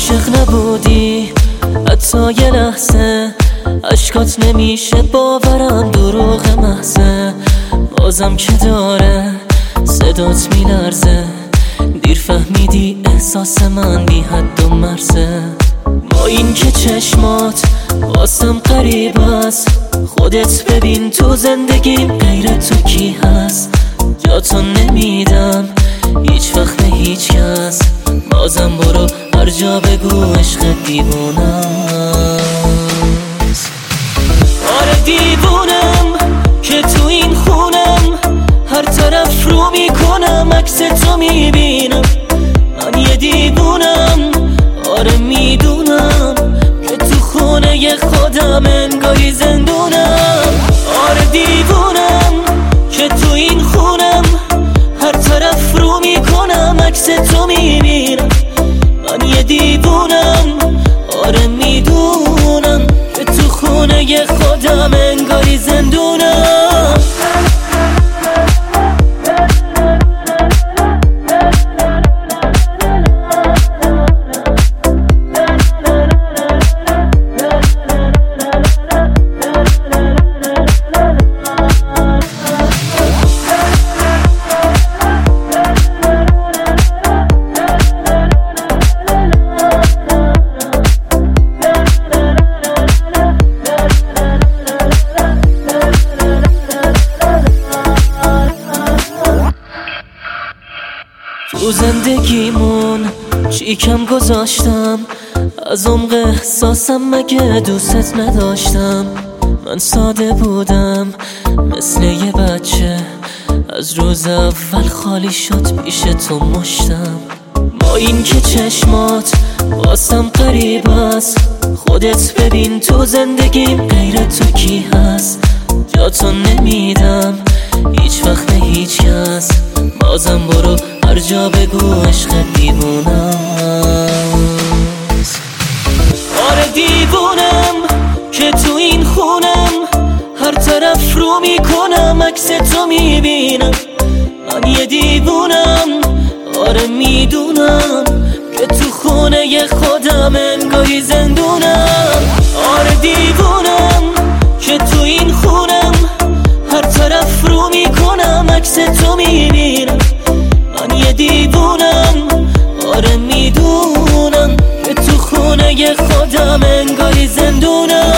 عاشق نبودی حتی یه لحظه، عشقات نمیشه باورم دروغ محضه. بازم که داره صدات میلرزه، دیر فهمیدی احساس من بی حد و مرزه. با این که چشمات واسم غریب است، خودت ببین تو زندگیم غیر تو کی هست. جاتو نمیدم هیچ وقت به هیچ کس، بازم برو هر جا بگو عشق دیوونه‌ست. آره دیوونم که تو این خونم، هر طرف رو میکنم عکس تو میبینم. من یه دیوونم، آره میدونم که تو خونه خودم انگاری زندونم. آره دیوونم که تو این خونم، هر طرف رو میکنم عکس تو میبینم. من یه دیوونم، آره میدونم که تو خونه خودم انگاری زندونم. تو زندگیمون چی کم گذاشتم، از عمق احساسم مگه دوست نداشتم. من ساده بودم مثل یه بچه، از روز اول خالی شد پیش تو مشتم. با این که چشمات واسم غریب است، خودت ببین تو زندگیم غیر تو کی هست. جاتو نمیدم هیچ وقت به هیچ کس، بازم برو هر جا بگو عشق دیوونه‌ست. آره دیوونم که تو این خونم، هر طرف رو میکنم عکس تو میبینم. من یه دیوونم، آره میدونم که تو خونه خودم انگاری زندونم. آره دیوونم که تو این خونم، هر طرف رو میکنم عکس تو میبینم. من یه دیوونم، آره میدونم که تو خونه خودم انگاری زندونم.